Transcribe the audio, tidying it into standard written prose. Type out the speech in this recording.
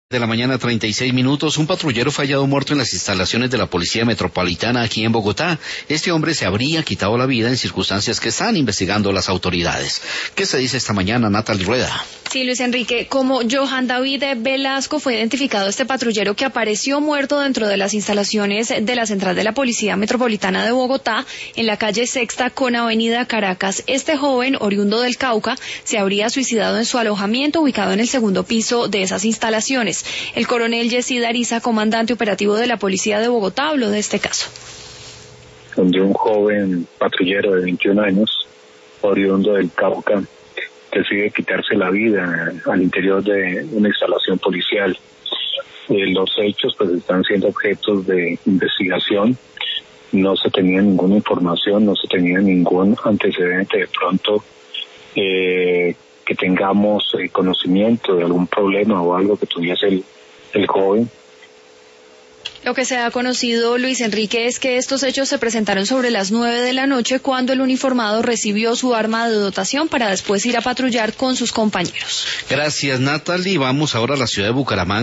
De la mañana, 36 minutos, un patrullero fue hallado muerto en las instalaciones de la Policía Metropolitana aquí en Bogotá. Este hombre se habría quitado la vida en circunstancias que están investigando las autoridades. ¿Qué se dice esta mañana, Natalie Rueda? Sí, Luis Enrique, como Johan David Velasco fue identificado este patrullero que apareció muerto dentro de las instalaciones de la central de la Policía Metropolitana de Bogotá, en la calle Sexta con Avenida Caracas. Este joven, oriundo del Cauca, se habría suicidado en su alojamiento ubicado en el segundo piso de esas instalaciones. El coronel Yesid Ariza, comandante operativo de la Policía de Bogotá, habló de este caso. Donde un joven patrullero de 21 años, oriundo del Cauca, decide quitarse la vida al interior de una instalación policial. Los hechos pues están siendo objetos de investigación. No se tenía ninguna información, no se tenía ningún antecedente de pronto que tengamos conocimiento de algún problema o algo que tuviese el joven. Lo que se ha conocido, Luis Enrique, es que estos hechos se presentaron sobre las 9 de la noche cuando el uniformado recibió su arma de dotación para después ir a patrullar con sus compañeros. Gracias, Natalie. Vamos ahora a la ciudad de Bucaramanga.